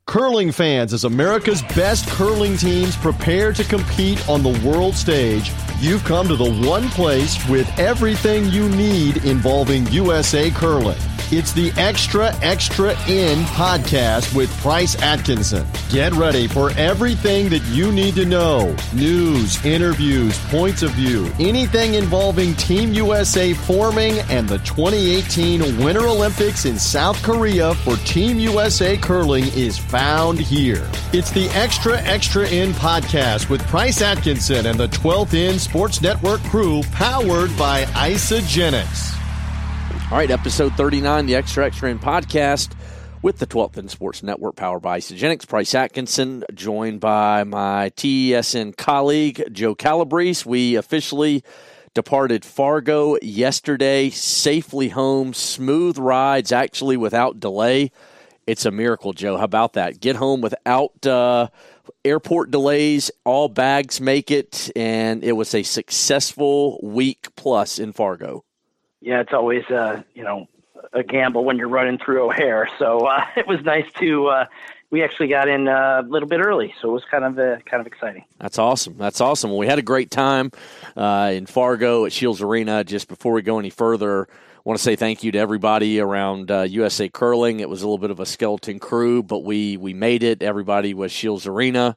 Curling fans, as America's best curling teams prepare to compete on the world stage, you've come to the one place with everything you need involving USA Curling. It's the Extra In podcast with Price Atkinson. Get ready for everything that you need to know. News, interviews, points of view, anything involving Team USA forming and the 2018 Winter Olympics in South Korea for Team USA Curling is found here. It's the Extra In podcast with Price Atkinson and the 12th In Sports Network crew, powered by Isagenix. All right, episode 39, the Extra In podcast with the 12th In Sports Network, powered by Isagenix. Price Atkinson, joined by my TESN colleague, Joe Calabrese. We officially departed Fargo yesterday, safely home, smooth rides, actually without delay. It's a miracle, Joe. How about that? Get home without airport delays, all bags make it, and it was a successful week plus in Fargo. Yeah, it's always a gamble when you're running through O'Hare. So it was nice to. We actually got in a little bit early, so it was kind of exciting. That's awesome. Well, we had a great time in Fargo at Shields Arena. Just before we go any further, I want to say thank you to everybody around USA Curling. It was a little bit of a skeleton crew, but we made it. Everybody was Shields Arena.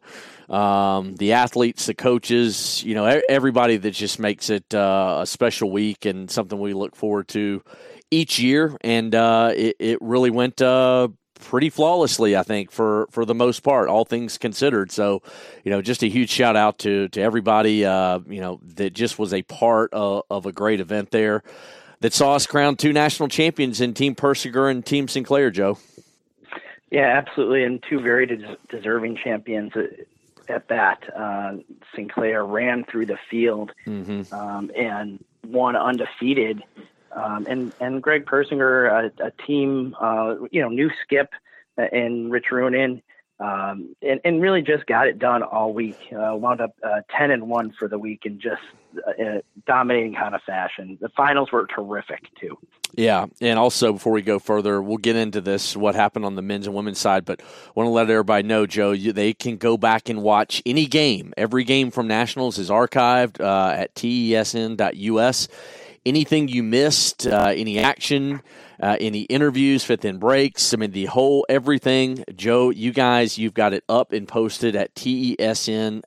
The athletes, the coaches, everybody that just makes it a special week and something we look forward to each year. And it really went pretty flawlessly, I think, for the most part, all things considered. So, just a huge shout out to everybody, that just was a part of a great event there that saw us crown two national champions in Team Persiger and Team Sinclair, Joe. Yeah, absolutely. And two very deserving champions at that. Sinclair ran through the field and won undefeated. And Greg Persinger, a team, new skip and Rich Runin, and really just got it done all week. Wound up 10-1 for the week in just dominating kind of fashion. The finals were terrific too. Yeah, and also before we go further, we'll get into this, what happened on the men's and women's side, but I want to let everybody know, Joe, they can go back and watch any game. Every game from Nationals is archived at tesn.us. Anything you missed, any action, any interviews, fifth in breaks, everything, Joe, you've got it up and posted at tesn.us.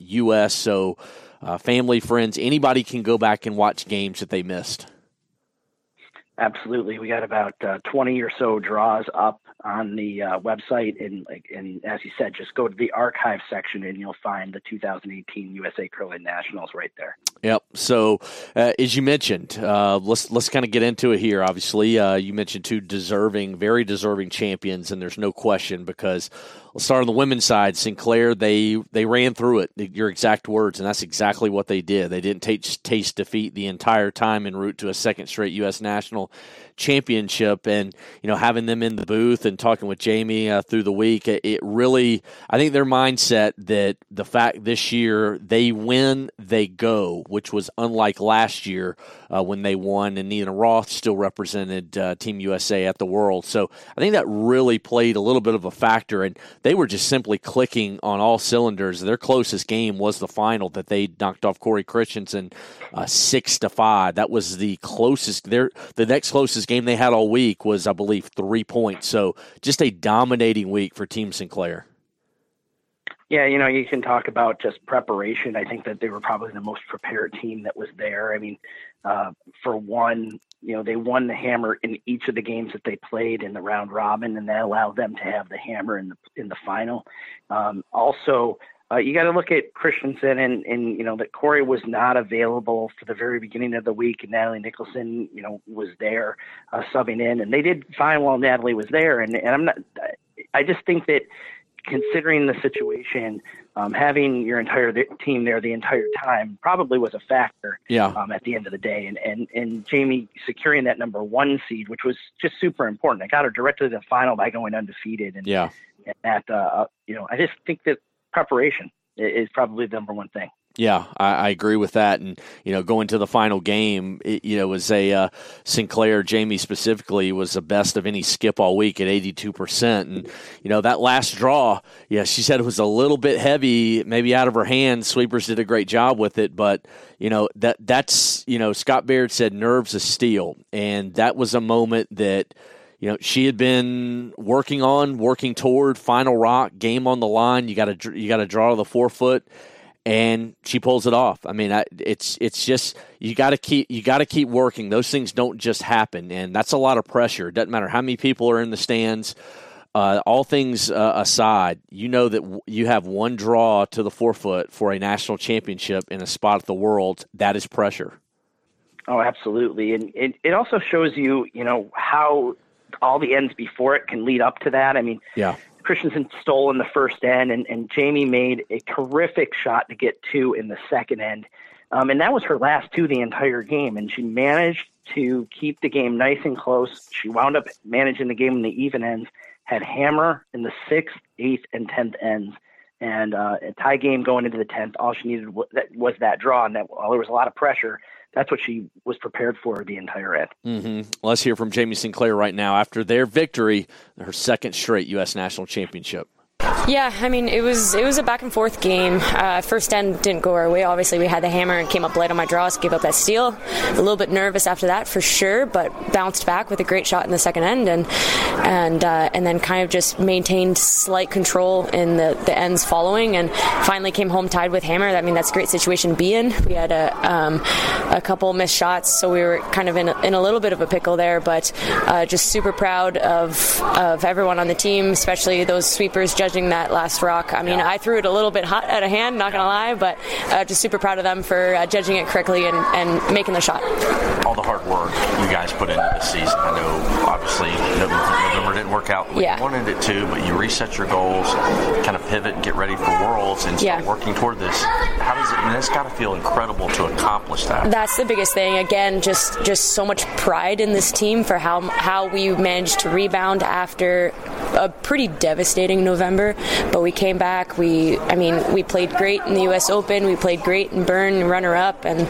So family, friends, anybody can go back and watch games that they missed. Absolutely. We got about 20 or so draws up on the website. And as you said, just go to the archive section and you'll find the 2018 USA Curling Nationals right there. Yep. So as you mentioned, let's kind of get into it here. Obviously, you mentioned two very deserving champions, and there's no question, because let's start on the women's side. Sinclair, they ran through it, your exact words, and that's exactly what they did. They didn't taste defeat the entire time en route to a second straight U.S. National Championship. And, having them in the booth and talking with Jamie through the week, it really, I think their mindset that the fact this year they win, they go, which was unlike last year when they won and Nina Roth still represented Team USA at the World. So I think that really played a little bit of a factor, and they were just simply clicking on all cylinders. Their closest game was the final that they knocked off Corey Christensen 6-5. That was the closest. The next closest game they had all week was, I believe, 3 points. So just a dominating week for Team Sinclair. Yeah, you can talk about just preparation. I think that they were probably the most prepared team that was there. I mean, for one, they won the hammer in each of the games that they played in the round robin, and that allowed them to have the hammer in the final. Also, you got to look at Christensen and that Corey was not available for the very beginning of the week, and Natalie Nicholson, was there subbing in, and they did fine while Natalie was there. And I just think that, considering the situation, having your entire team there the entire time probably was a factor at the end of the day. And Jamie securing that number 1 seed, which was just super important. I got her directly to the final by going undefeated. And that, I just think that preparation is probably the number one thing. Yeah, I agree with that. And, going to the final game, it was a Sinclair, Jamie specifically, was the best of any skip all week at 82%. And, that last draw, she said it was a little bit heavy, maybe out of her hands. Sweepers did a great job with it. But, that's Scott Baird said nerves of steel. And that was a moment that, she had been working toward final rock, game on the line. You got to draw to the 4-foot. And she pulls it off. I mean, it's just you got to keep working. Those things don't just happen, and that's a lot of pressure. It doesn't matter how many people are in the stands. All things aside, that you have one draw to the 4-foot for a national championship in a spot at the World. That is pressure. Oh, absolutely, and it also shows you, how all the ends before it can lead up to that. I mean, yeah. Christensen stole in the first end, and Jamie made a terrific shot to get 2 in the second end. And that was her last 2 the entire game, and she managed to keep the game nice and close. She wound up managing the game in the even ends, had hammer in the 6th, 8th, and 10th ends, and a tie game going into the 10th. All she needed was that draw, and while there was a lot of pressure, that's what she was prepared for the entire end. Mm-hmm. Let's hear from Jamie Sinclair right now after their victory, her second straight U.S. National Championship. Yeah, I mean, it was a back and forth game. First end didn't go our way. Obviously, we had the hammer and came up light on my draws, gave up that steal. A little bit nervous after that, for sure, but bounced back with a great shot in the second end, and then kind of just maintained slight control in the ends following, and finally came home tied with hammer. I mean, that's a great situation to be in. We had a couple missed shots, so we were kind of in a little bit of a pickle there, but just super proud of everyone on the team, especially those sweepers judging that last rock. I mean, I threw it a little bit hot out of hand, not going to lie, but just super proud of them for judging it correctly and making the shot. All the hard work you guys put into this season. I know, obviously, November didn't work out the way you wanted it to, but you reset your goals, kind of pivot and get ready for Worlds and start working toward this. How does it, I mean, it's got to feel incredible to accomplish that. That's the biggest thing. Again, just so much pride in this team for how we managed to rebound after a pretty devastating November. But we came back. We played great in the U.S. Open. We played great in Bern, runner-up, and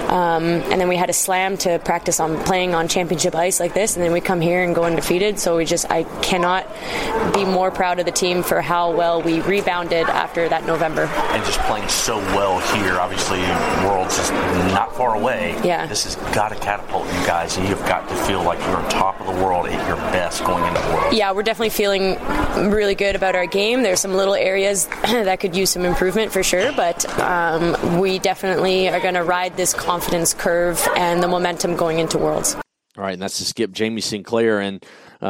then we had a slam to practice on playing on championship ice like this, and then we come here and go undefeated. So I cannot be more proud of the team for how well we rebounded after that November. And just playing so well here. Obviously, Worlds is not far away. Yeah. This has got to catapult you guys, and you've got to feel like you're on top of the world at your best going into Worlds. Yeah, we're definitely feeling really good about our game. There's some little areas that could use some improvement for sure, but we definitely are going to ride this confidence curve and the momentum going into Worlds. All right, and that's the skip, Jamie Sinclair, and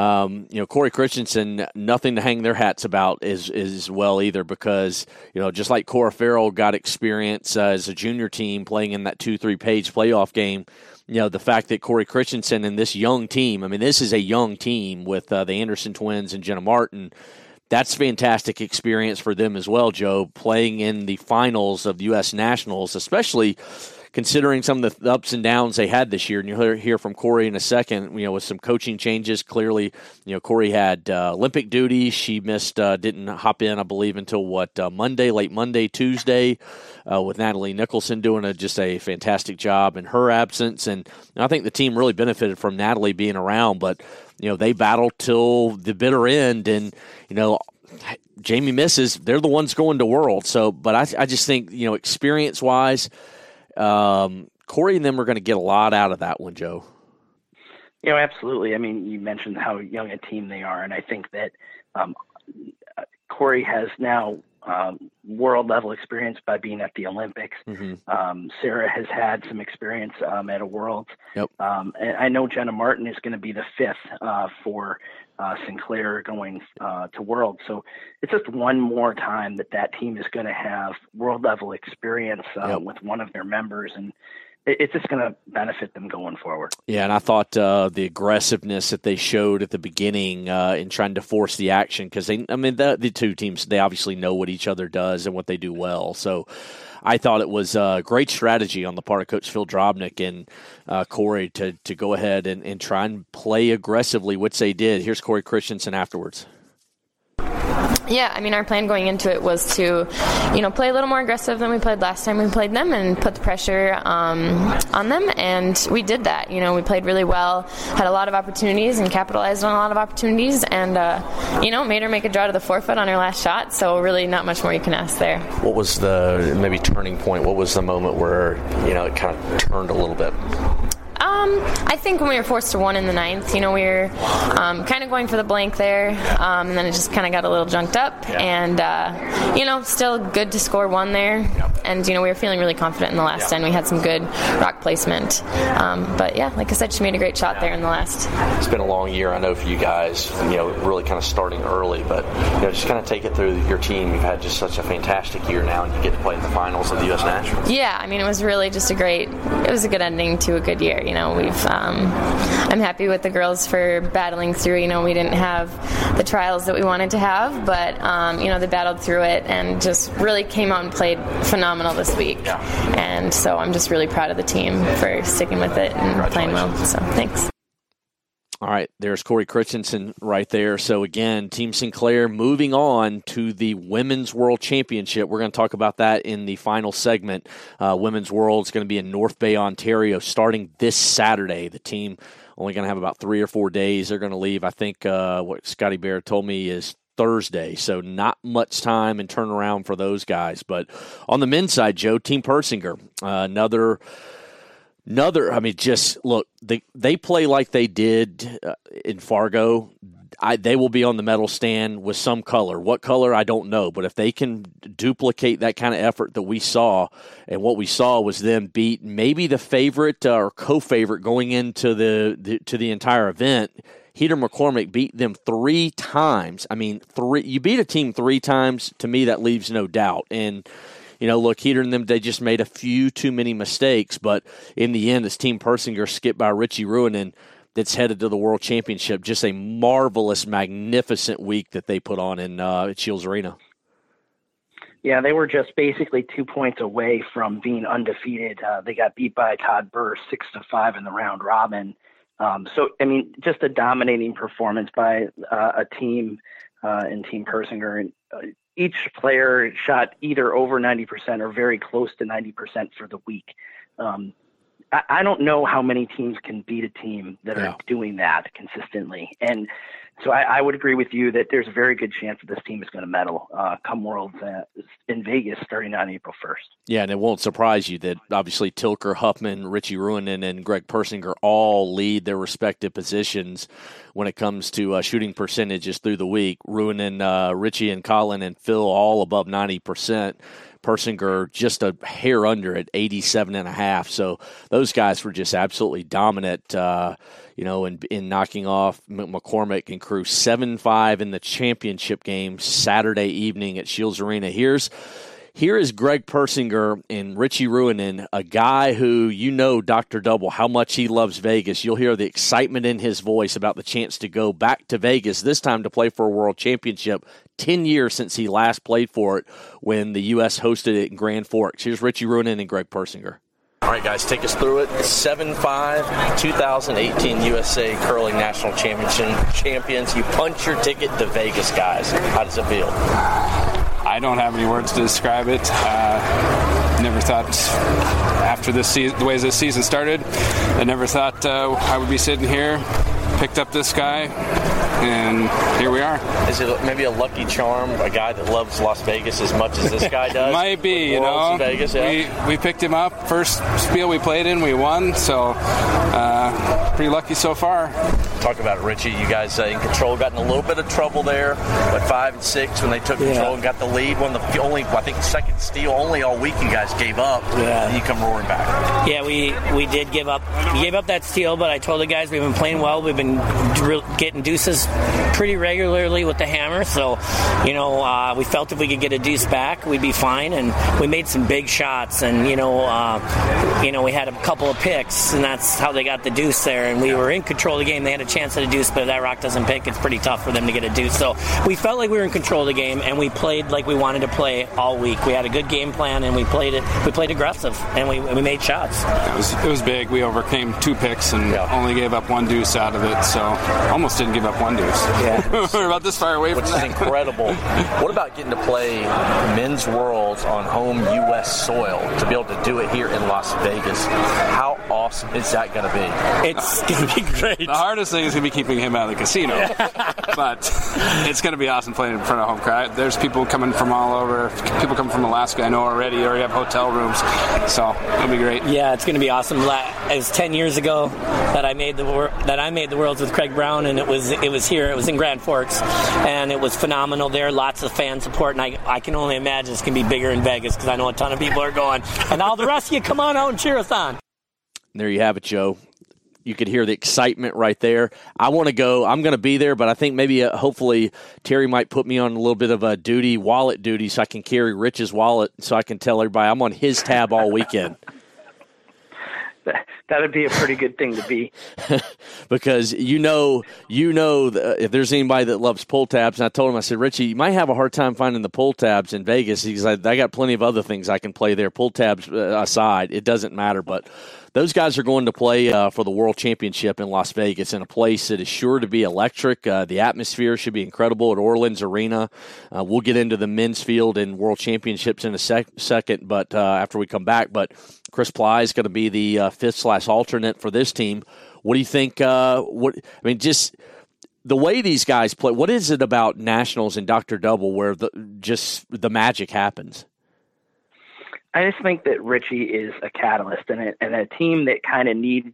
Corey Christensen, nothing to hang their hats about as well either, because just like Cora Farrell got experience as a junior team playing in that 2-3 page playoff game. The fact that Corey Christensen and this young team, I mean, this is a young team with the Anderson twins and Jenna Martin. That's fantastic experience for them as well, Joe, playing in the finals of the U.S. Nationals, especially considering some of the ups and downs they had this year. And you'll hear from Corey in a second, with some coaching changes. Clearly, Corey had Olympic duty. She didn't hop in, I believe, until late Monday, Tuesday, with Natalie Nicholson doing just a fantastic job in her absence. And I think the team really benefited from Natalie being around, but they battled till the bitter end, and Jamie misses. They're the ones going to World. So, but I just think experience-wise, Corey and them are going to get a lot out of that one, Joe. Absolutely. I mean, you mentioned how young a team they are, and I think that Corey has now world-level experience by being at the Olympics. Mm-hmm. Sarah has had some experience at a Worlds. Yep. And I know Jenna Martin is going to be the 5th for Sinclair going to Worlds. So it's just one more time that team is going to have world-level experience with one of their members, and it's just going to benefit them going forward. Yeah, and I thought the aggressiveness that they showed at the beginning in trying to force the action, because the two teams, they obviously know what each other does and what they do well. So I thought it was a great strategy on the part of Coach Phil Drobnik and Corey to go ahead and try and play aggressively, which they did. Here's Corey Christensen afterwards. Yeah, I mean, our plan going into it was to, play a little more aggressive than we played last time we played them and put the pressure on them, and we did that. We played really well, had a lot of opportunities and capitalized on a lot of opportunities, and, made her make a draw to the forefoot on her last shot, so really not much more you can ask there. What was the maybe turning point? What was the moment where, it kind of turned a little bit? I think when we were forced to one in the ninth, we were kind of going for the blank there, and then it just kind of got a little junked up, and, still good to score one there, and, we were feeling really confident in the last end. We had some good rock placement, but, like I said, she made a great shot there in the last. It's been a long year, I know, for you guys, really kind of starting early, but, just kind of take it through your team. You've had just such a fantastic year now, and you get to play in the finals of the U.S. Nationals. Yeah, I mean, it was really just it was a good ending to a good year. I'm happy with the girls for battling through. We didn't have the trials that we wanted to have, but they battled through it and just really came out and played phenomenal this week. Yeah. And so I'm just really proud of the team for sticking with it and playing well. So thanks. All right, there's Corey Christensen right there. So, again, Team Sinclair moving on to the Women's World Championship. We're going to talk about that in the final segment. Women's World is going to be in North Bay, Ontario, starting this Saturday. The team only going to have about 3 or 4 days. They're going to leave, I think, what Scotty Bear told me is Thursday, so not much time and turnaround for those guys. But on the men's side, Joe, Team Persinger, another, look, they play like they did in Fargo. They will be on the medal stand with some color. What color, I don't know. But if they can duplicate that kind of effort that we saw, and what we saw was them beat maybe the favorite or co-favorite going into the entire event, Heater McCormick beat them 3 times. I mean, you beat a team 3 times, to me that leaves no doubt. And look, Heater and them, they just made a few too many mistakes, but in the end, it's Team Persinger skipped by Richie Ruohonen that's headed to the World Championship. Just a marvelous, magnificent week that they put on in Shields Arena. Yeah, they were just basically 2 points away from being undefeated. They got beat by Todd Burr 6-5 in the round robin. Just a dominating performance by a team in Team Persinger. And each player shot either over 90% or very close to 90% for the week. I don't know how many teams can beat a team that are doing that consistently. And so I would agree with you that there's a very good chance that this team is going to medal come Worlds in Vegas starting on April 1st. Yeah, and it won't surprise you that obviously Tilker, Huffman, Richie Ruohonen, and Greg Persinger all lead their respective positions when it comes to shooting percentages through the week. Ruohonen, Richie, and Colin and Phil all above 90%. Persinger just a hair under at 87.5. So those guys were just absolutely dominant, in knocking off McCormick and crew 7-5 in the championship game Saturday evening at Shields Arena. Here is Greg Persinger and Richie Ruohonen, a guy who Dr. Double, how much he loves Vegas. You'll hear the excitement in his voice about the chance to go back to Vegas, this time to play for a World Championship. 10 years since he last played for it when the U.S. hosted it in Grand Forks. Here's Richie Ruohonen and Greg Persinger. All right, guys, take us through it. 7-5, 2018 USA Curling National Champions. You punch your ticket to Vegas, guys. How does it feel? I don't have any words to describe it. Never thought after this season, the way this season started, I never thought I would be sitting here, picked up this guy, and here we are. Is it maybe a lucky charm, a guy that loves Las Vegas as much as this guy does? Might be, Vegas, yeah. We picked him up. First spiel we played in, we won, so pretty lucky so far. Talk about it, Richie. You guys in control, got in a little bit of trouble there, but 5 and 6 when they took control and got the lead. One of the only, I think, second steal only all week you guys gave up. Yeah. And you come roaring back. Yeah, we did give up. We gave up that steal, but I told the guys we've been playing well. We've been getting deuces pretty regularly with the hammer, so we felt if we could get a deuce back, we'd be fine. And we made some big shots, and we had a couple of picks, and that's how they got the deuce there. And we were in control of the game. They had a chance at a deuce, but if that rock doesn't pick, it's pretty tough for them to get a deuce. So we felt like we were in control of the game, and we played like we wanted to play all week. We had a good game plan, and we played aggressive, and we made shots. It was big. We overcame 2 picks and only gave up 1 deuce out of it, so almost didn't give up 1 deuce. Yeah. We're about this far away from that. Which is incredible. What about getting to play Men's Worlds on home U.S. soil, to be able to do it here in Las Vegas? How awesome is that going to be? It's going to be great. The hardest thing is going to be keeping him out of the casino. But it's going to be awesome playing in front of home crowd. There's people coming from all over. People coming from Alaska, I know already. They already have hotel rooms. So it'll be great. Yeah, it's going to be awesome. It was 10 years ago that I made the Worlds with Craig Brown, and it was here. It was in Grand Forks, and it was phenomenal there. Lots of fan support, and I can only imagine it's going to be bigger in Vegas because I know a ton of people are going. And all the rest of you, come on out and cheer us on. There you have it, Joe. You could hear the excitement right there. I want to go. I'm going to be there, but I think maybe hopefully Terry might put me on a little bit of a wallet duty, so I can carry Rich's wallet, so I can tell everybody I'm on his tab all weekend. That would be a pretty good thing to be. Because if there's anybody that loves pull tabs, and I told him, I said, Richie, you might have a hard time finding the pull tabs in Vegas. He's like, I got plenty of other things I can play there. Pull tabs aside, it doesn't matter. But those guys are going to play for the World Championship in Las Vegas in a place that is sure to be electric. The atmosphere should be incredible at Orleans Arena. We'll get into the men's field and World Championships in a second, but after we come back. But Chris Ply is going to be the 5th/alternate for this team. What do you think? Just the way these guys play. What is it about Nationals and Dr. Double where the magic happens? I just think that Richie is a catalyst, and a team that kind of needs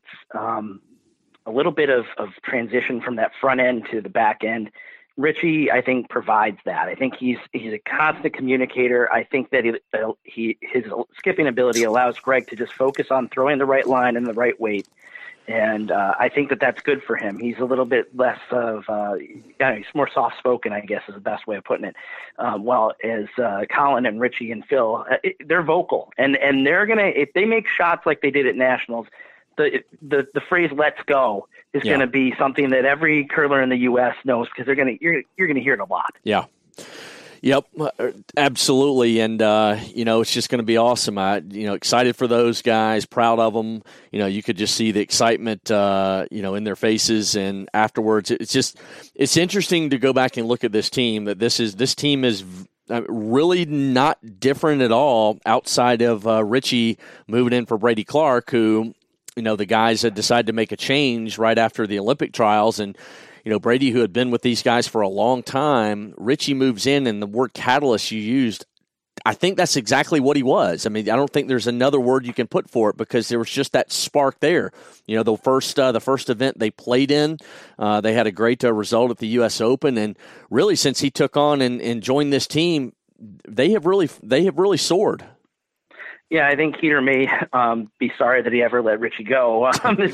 a little bit of transition from that front end to the back end. Richie, I think, provides that. I think he's a constant communicator. I think that his skipping ability allows Greg to just focus on throwing the right line and the right weight. And I think that that's good for him. He's a little bit less of, he's more soft-spoken, I guess is the best way of putting it. While as Colin and Richie and Phil, they're vocal. And they're going to, if they make shots like they did at Nationals, the phrase "let's go" is going to be something that every curler in the U.S. knows, because you're going to hear it a lot. Yeah. Yep, absolutely, and it's just going to be awesome. Excited for those guys, proud of them. You could just see the excitement, in their faces, and afterwards, it's interesting to go back and look at this team. That this team is really not different at all outside of Richie moving in for Brady Clark, who, the guys had decided to make a change right after the Olympic trials, and Brady, who had been with these guys for a long time, Richie moves in, and the word catalyst you used, I think that's exactly what he was. I mean, I don't think there's another word you can put for it, because there was just that spark there. The first event they played in, they had a great result at the U.S. Open, and really since he took on and joined this team, they have really soared. Yeah, I think Heater may be sorry that he ever let Richie go.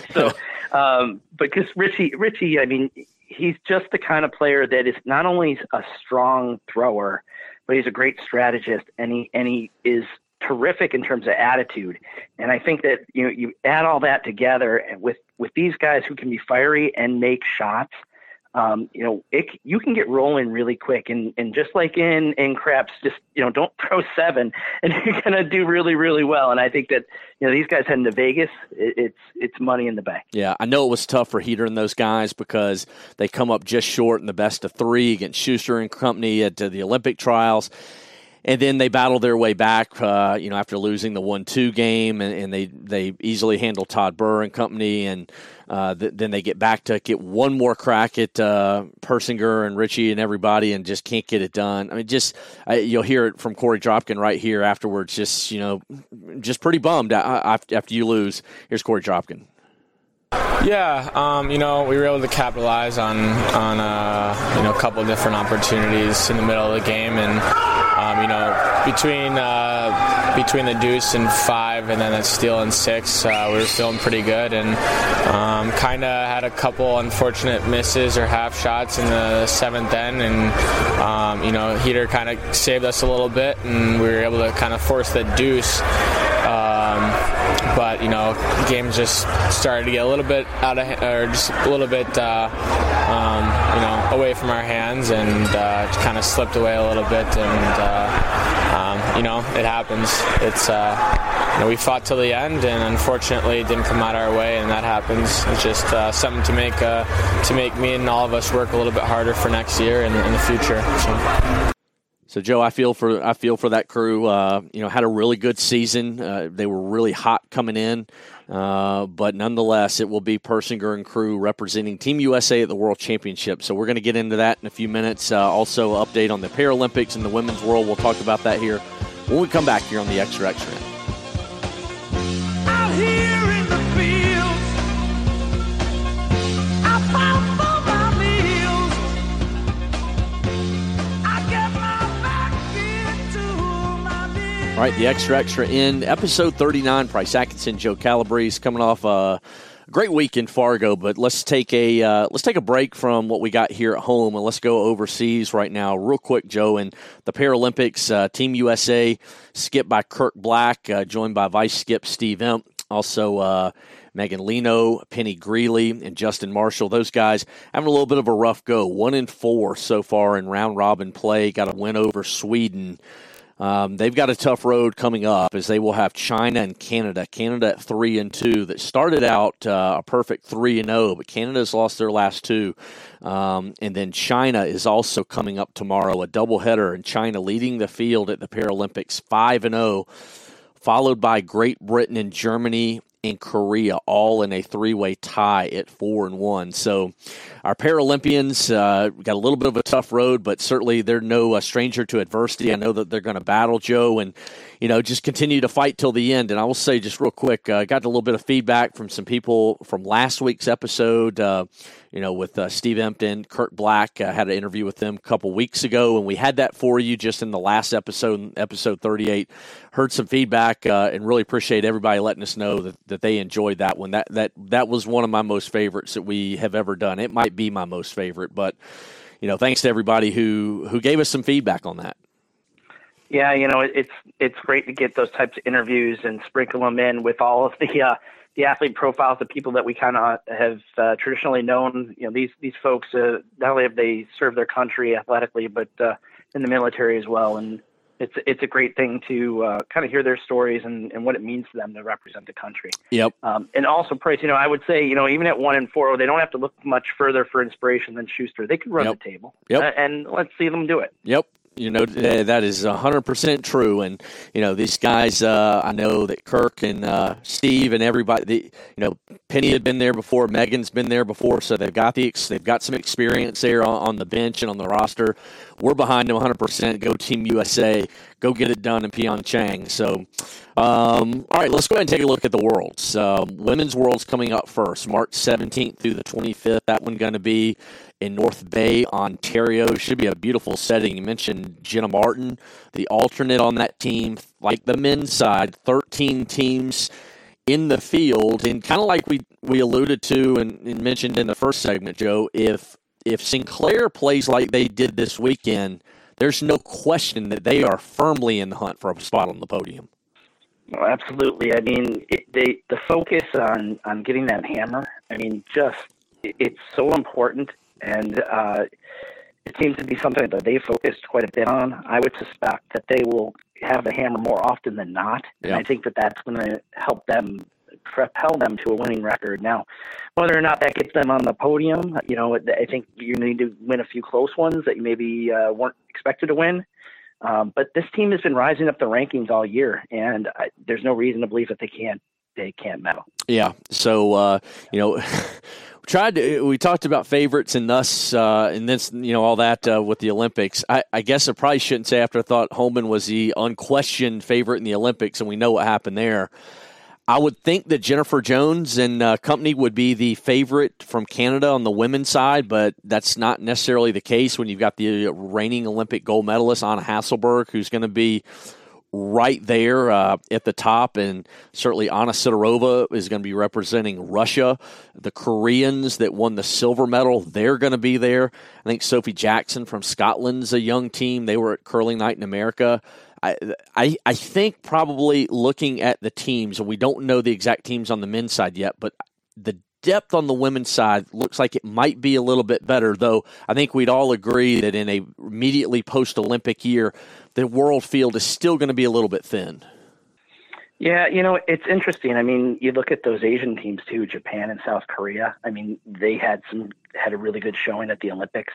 Because Richie, I mean, he's just the kind of player that is not only a strong thrower, but he's a great strategist, and he is terrific in terms of attitude. And I think that you add all that together with these guys who can be fiery and make shots. You can get rolling really quick, and just like in craps, just don't throw 7 and you're gonna do really, really well. And I think that these guys heading to Vegas, it's money in the bank. Yeah, I know it was tough for Heater and those guys because they come up just short in the best of 3 against Schuster and company at the Olympic trials. And then they battle their way back, after losing the 1-2 game, and they easily handle Todd Burr and company, and then they get back to get one more crack at Persinger and Richie and everybody, and just can't get it done. I mean, you'll hear it from Corey Dropkin right here afterwards. Just pretty bummed after you lose. Here's Corey Dropkin. Yeah, we were able to capitalize on a couple of different opportunities in the middle of the game, and between the deuce and 5 and then that steal and 6, we were feeling pretty good, and kind of had a couple unfortunate misses or half shots in the 7th end, and Heater kind of saved us a little bit, and we were able to kind of force the deuce. but games just started to get a little bit out of, or just a little bit, away from our hands, and kind of slipped away a little bit, and it happens. It's we fought till the end, and unfortunately it didn't come out our way, and that happens. It's just something to make me and all of us work a little bit harder for next year and in the future. So Joe, I feel for that crew. Had a really good season. They were really hot coming in, but nonetheless, it will be Persinger and crew representing Team USA at the World Championship. So we're going to get into that in a few minutes. Also, update on the Paralympics and the women's world. We'll talk about that here when we come back here on the Extra Extra. Out here in the fields, I found for my meals. I get my back into my meals. All right, the Extra in episode 39. Price Atkinson, Joe Calabrese, coming off a great week in Fargo, but let's take a break from what we got here at home, and let's go overseas right now real quick, Joe. And the Paralympics, Team USA, skipped by Kirk Black, joined by vice skip Steve Emp. Also, Megan Leno, Penny Greeley, and Justin Marshall. Those guys having a little bit of a rough go. 1-4 so far in round-robin play. Got a win over Sweden. They've got a tough road coming up, as they will have China and Canada. Canada at 3-2 that started out a perfect 3-0, but Canada's lost their last two. And then China is also coming up tomorrow, a doubleheader, and China leading the field at the Paralympics 5-0. Followed by Great Britain and Germany and Korea, all in a three-way tie at 4-1. So our Paralympians got a little bit of a tough road, but certainly they're no stranger to adversity. I know that they're going to battle, Joe, and just continue to fight till the end. And I will say just real quick, got a little bit of feedback from some people from last week's episode, with Steve Empton, Kirk Black. I had an interview with them a couple weeks ago, and we had that for you just in the last episode, episode 38. Heard some feedback and really appreciate everybody letting us know that they enjoyed that one. That was one of my most favorites that we have ever done. It might be my most favorite, but thanks to everybody who gave us some feedback on that. Yeah, it's great to get those types of interviews and sprinkle them in with all of the athlete profiles, the people that we kind of have traditionally known. These folks, not only have they served their country athletically, but in the military as well. And it's a great thing to kind of hear their stories and what it means to them to represent the country. Yep. And also, Price, I would say, even at 1-4, they don't have to look much further for inspiration than Schuster. They could run the table. Yep. And let's see them do it. Yep. That is 100% true. And, these guys, I know that Kirk and Steve and everybody, Penny had been there before, Megan's been there before, so they've got some experience there on the bench and on the roster. We're behind them 100%. Go Team USA. Go get it done in Pyeongchang. So, all right, let's go ahead and take a look at the Worlds. Women's Worlds coming up first, March 17th through the 25th. That one going to be in North Bay, Ontario. Should be a beautiful setting. You mentioned Jenna Martin, the alternate on that team. Like the men's side, 13 teams in the field. And kind of like we alluded to and mentioned in the first segment, Joe, if Sinclair plays like they did this weekend, there's no question that they are firmly in the hunt for a spot on the podium. Well, absolutely. I mean, the focus on getting that hammer, it's so important. And it seems to be something that they focused quite a bit on. I would suspect that they will have the hammer more often than not. Yeah. And I think that that's going to help them, propel them to a winning record. Now, whether or not that gets them on the podium, I think you need to win a few close ones that you maybe weren't expected to win. But this team has been rising up the rankings all year, and there's no reason to believe that they can't medal. Yeah. So, we talked about favorites and thus, and then, all that with the Olympics. I guess I probably shouldn't say after I thought Holman was the unquestioned favorite in the Olympics, and we know what happened there. I would think that Jennifer Jones and company would be the favorite from Canada on the women's side, but that's not necessarily the case when you've got the reigning Olympic gold medalist, Anna Hasselborg, who's going to be right there at the top, and certainly Anna Sidorova is going to be representing Russia. The Koreans that won the silver medal, they're going to be there. I think Sophie Jackson from Scotland's a young team. They were at Curling Night in America. I think probably looking at the teams, and we don't know the exact teams on the men's side yet, but the depth on the women's side looks like it might be a little bit better, though I think we'd all agree that in a immediately post-Olympic year, the world field is still going to be a little bit thin. Yeah, it's interesting. I mean, you look at those Asian teams too, Japan and South Korea. I mean, they had a really good showing at the Olympics.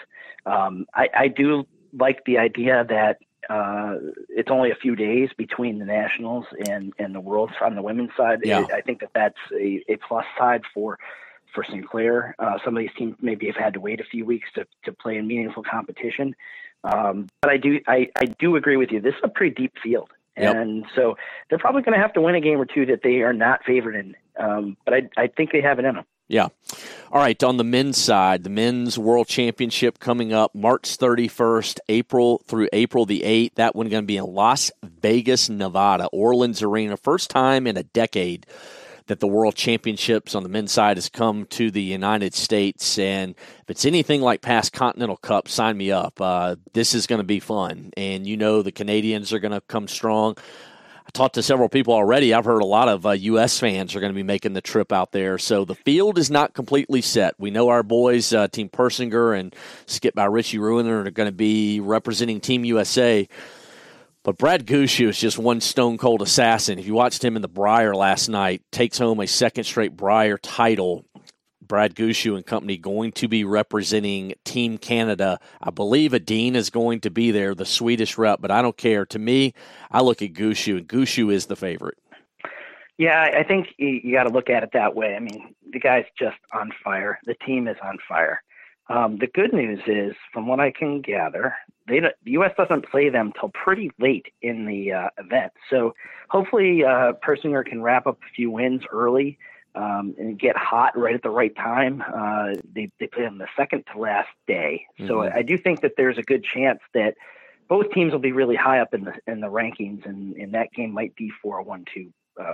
I do like the idea that it's only a few days between the nationals and the worlds on the women's side. Yeah. I think that's a plus side for Sinclair. Some of these teams maybe have had to wait a few weeks to play in meaningful competition. But I do agree with you. This is a pretty deep field. Yep. And so they're probably going to have to win a game or two that they are not favored in. But I think they have it in them. Yeah. All right. On the men's side, the men's world championship coming up March 31st, April through April the 8th. That one going to be in Las Vegas, Nevada, Orleans Arena. First time in a decade that the world championships on the men's side has come to the United States. And if it's anything like past Continental Cup, sign me up. This is going to be fun. And the Canadians are going to come strong. I talked to several people already. I've heard a lot of U.S. fans are going to be making the trip out there. So the field is not completely set. We know our boys, Team Persinger and Skip by Richie Ruiner, are going to be representing Team USA. But Brad Gushue is just one stone-cold assassin. If you watched him in the Brier last night, takes home a second straight Brier title. Brad Gushue and company going to be representing Team Canada. I believe Adine is going to be there, the Swedish rep, but I don't care. To me, I look at Gushue, and Gushue is the favorite. Yeah, I think you got to look at it that way. I mean, the guy's just on fire. The team is on fire. The good news is, from what I can gather, the U.S. doesn't play them till pretty late in the event. So hopefully Persinger can wrap up a few wins early and get hot right at the right time. They play them the second to last day. Mm-hmm. So I do think that there's a good chance that both teams will be really high up in the rankings, and that game might be for a 1-2.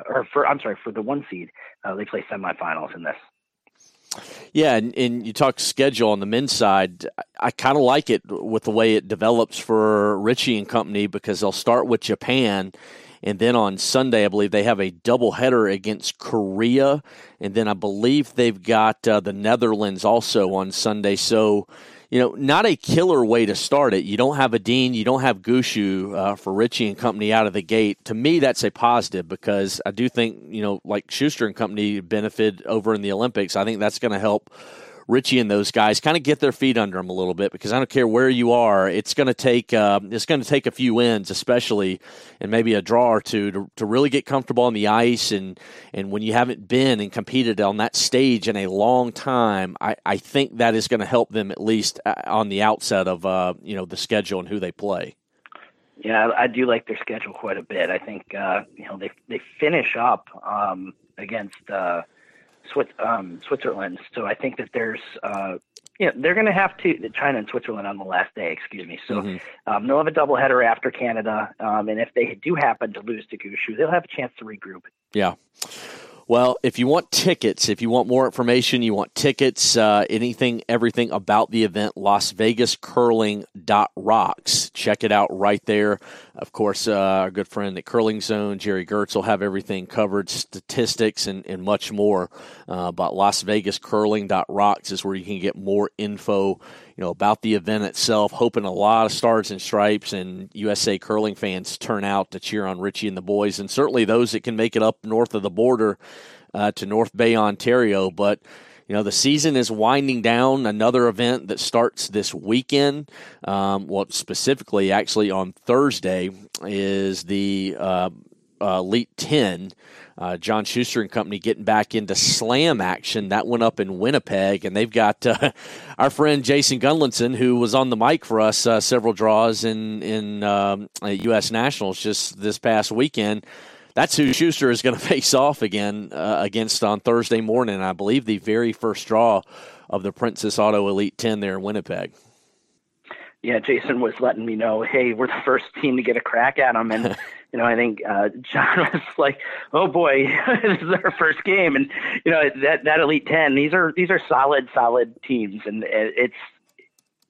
For the 1 seed. They play semifinals in this. Yeah, and you talk schedule on the men's side. I kind of like it with the way it develops for Richie and company, because they'll start with Japan, and then on Sunday, I believe they have a doubleheader against Korea, and then I believe they've got the Netherlands also on Sunday. So, not a killer way to start it. You don't have Adine, you don't have Gushue for Richie and company out of the gate. To me, that's a positive, because I do think, like Schuster and company benefit over in the Olympics. I think that's going to help Richie and those guys kind of get their feet under them a little bit, because I don't care where you are, it's going to take a few wins, especially, and maybe a draw or two to really get comfortable on the ice. And when you haven't been and competed on that stage in a long time, I think that is going to help them, at least on the outset of the schedule and who they play. Yeah, I do like their schedule quite a bit. I think they finish up against Switzerland. So I think that there's, they're going to have to China and Switzerland on the last day. Excuse me. So they'll have a doubleheader after Canada, and if they do happen to lose to Gushue, they'll have a chance to regroup. Yeah. Well, if you want tickets, if you want more information, you want tickets, anything, everything about the event, LasVegasCurling.rocks. Check it out right there. Of course, our good friend at Curling Zone, Jerry Gertz, will have everything covered, statistics, and much more. But LasVegasCurling.rocks is where you can get more info, about the event itself. Hoping a lot of Stars and Stripes and USA curling fans turn out to cheer on Richie and the boys, and certainly those that can make it up north of the border to North Bay, Ontario. But the season is winding down. Another event that starts this weekend, specifically actually on Thursday, is the Elite 10. John Schuster and company getting back into slam action. That went up in Winnipeg, and they've got our friend Jason Gunlinson, who was on the mic for us several draws in U.S. Nationals just this past weekend. That's who Schuster is going to face off again against on Thursday morning. I believe the very first draw of the Princess Auto Elite 10 there in Winnipeg. Yeah, Jason was letting me know, hey, we're the first team to get a crack at them. And, I think John was like, oh, boy, this is our first game. And, that Elite 10, these are solid teams. And it's,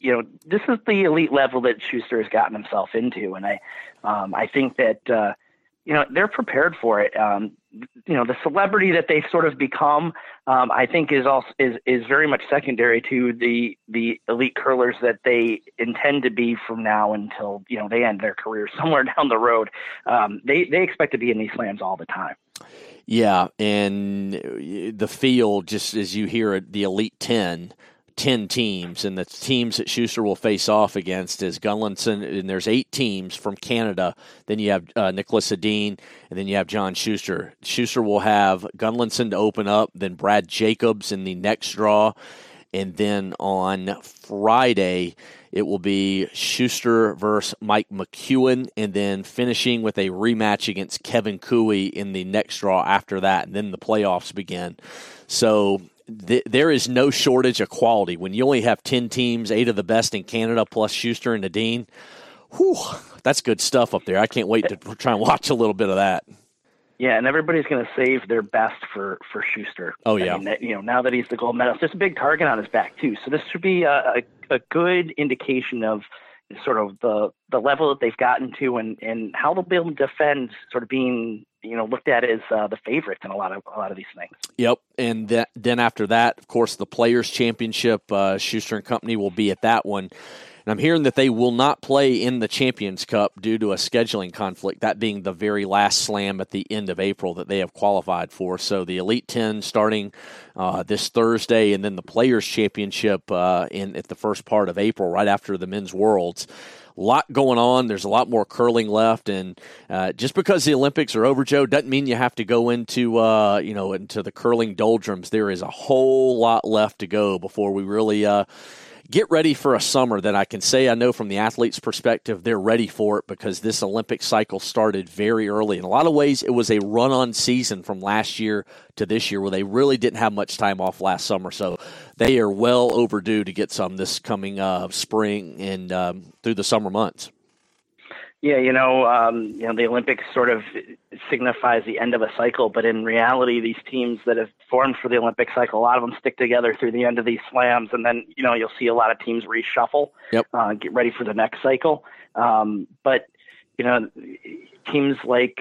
this is the elite level that Schuster has gotten himself into. And I think that, they're prepared for it. The celebrity that they've sort of become, I think is very much secondary to the elite curlers that they intend to be from now until, they end their career somewhere down the road. They expect to be in these slams all the time. Yeah. And the field, just as you hear it, the elite 10 teams, and the teams that Schuster will face off against is Gunlinson, and there's 8 teams from Canada. Then you have Nicholas Edin, and then you have John Schuster. Schuster will have Gunlinson to open up, then Brad Jacobs in the next draw, and then on Friday it will be Schuster versus Mike McEwen, and then finishing with a rematch against Kevin Cooey in the next draw after that, and then the playoffs begin. So there is no shortage of quality. When you only have 10 teams, 8 of the best in Canada, plus Schuster and Edin, that's good stuff up there. I can't wait to try and watch a little bit of that. Yeah, and everybody's going to save their best for Schuster. Oh, yeah. Now that he's the gold medalist, there's a big target on his back, too. So this should be a good indication of sort of the level that they've gotten to and how they'll be able to defend sort of being looked at as the favorite in a lot of these things. Yep, and then after that, of course, the Players' Championship, Schuster and Company will be at that one. And I'm hearing that they will not play in the Champions Cup due to a scheduling conflict, that being the very last slam at the end of April that they have qualified for. So the Elite 10 starting this Thursday, and then the Players' Championship at the first part of April, right after the Men's Worlds. A lot going on. There's a lot more curling left, and just because the Olympics are over, Joe, doesn't mean you have to go into into the curling doldrums. There is a whole lot left to go before we really get ready for a summer that I can say I know from the athletes' perspective they're ready for it, because this Olympic cycle started very early. In a lot of ways, it was a run-on season from last year to this year where they really didn't have much time off last summer. So they are well overdue to get some this coming spring and through the summer months. Yeah, the Olympics sort of signifies the end of a cycle, but in reality, these teams that have formed for the Olympic cycle, a lot of them stick together through the end of these slams, and then, you'll see a lot of teams reshuffle, get ready for the next cycle. But teams like,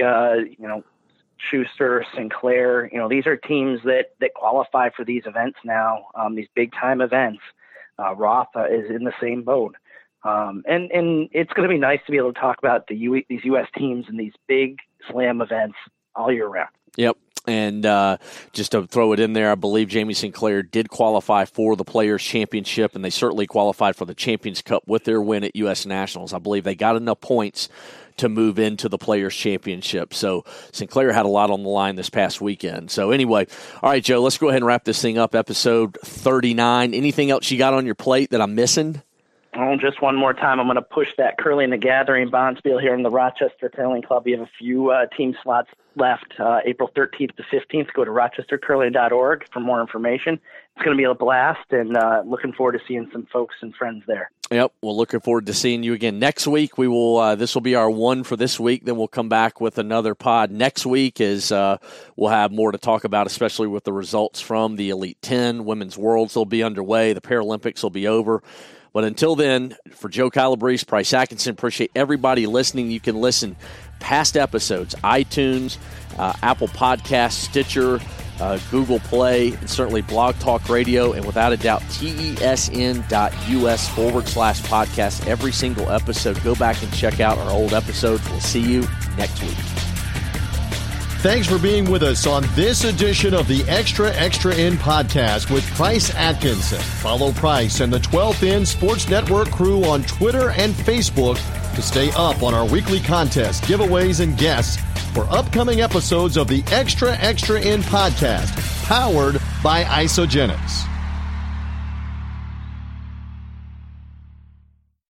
Schuster, Sinclair, these are teams that qualify for these events now, these big-time events. Roth is in the same boat. And it's going to be nice to be able to talk about these U.S. teams and these big slam events all year round. Yep. And just to throw it in there, I believe Jamie Sinclair did qualify for the Players' Championship, and they certainly qualified for the Champions Cup with their win at U.S. Nationals. I believe they got enough points to move into the Players' Championship. So Sinclair had a lot on the line this past weekend. So anyway, all right, Joe, let's go ahead and wrap this thing up, episode 39. Anything else you got on your plate that I'm missing? Oh, just one more time, I'm going to push that Curling the Gathering Bonspiel here in the Rochester Curling Club. We have a few team slots left, April 13th to 15th. Go to rochestercurling.org for more information. It's going to be a blast, and looking forward to seeing some folks and friends there. Yep, we're looking forward to seeing you again next week. We will. This will be our one for this week. Then we'll come back with another pod next week. As we'll have more to talk about, especially with the results from the Elite 10. Women's Worlds will be underway. The Paralympics will be over. But until then, for Joe Calabrese, Price Atkinson, appreciate everybody listening. You can listen past episodes, iTunes, Apple Podcasts, Stitcher, Google Play, and certainly Blog Talk Radio, and without a doubt, TESN.US/podcast. Every single episode. Go back and check out our old episodes. We'll see you next week. Thanks for being with us on this edition of the Extra In podcast with Price Atkinson. Follow Price and the 12th In Sports Network crew on Twitter and Facebook to stay up on our weekly contests, giveaways, and guests for upcoming episodes of the Extra In podcast, powered by Isagenix.